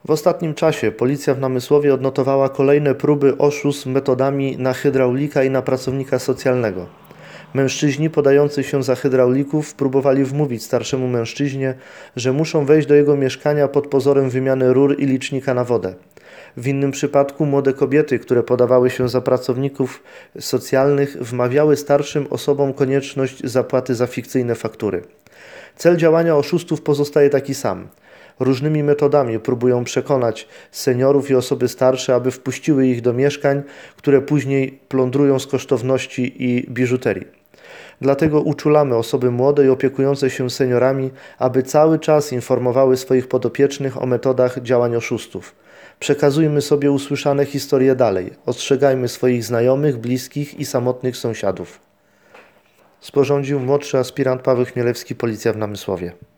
W ostatnim czasie policja w Namysłowie odnotowała kolejne próby oszustw metodami na hydraulika i na pracownika socjalnego. Mężczyźni podający się za hydraulików próbowali wmówić starszemu mężczyźnie, że muszą wejść do jego mieszkania pod pozorem wymiany rur i licznika na wodę. W innym przypadku młode kobiety, które podawały się za pracowników socjalnych, wmawiały starszym osobom konieczność zapłaty za fikcyjne faktury. Cel działania oszustów pozostaje taki sam. Różnymi metodami próbują przekonać seniorów i osoby starsze, aby wpuściły ich do mieszkań, które później plądrują z kosztowności i biżuterii. Dlatego uczulamy osoby młode i opiekujące się seniorami, aby cały czas informowały swoich podopiecznych o metodach działań oszustów. Przekazujmy sobie usłyszane historie dalej. Ostrzegajmy swoich znajomych, bliskich i samotnych sąsiadów. Sporządził młodszy aspirant Paweł Chmielewski, Policja w Namysłowie.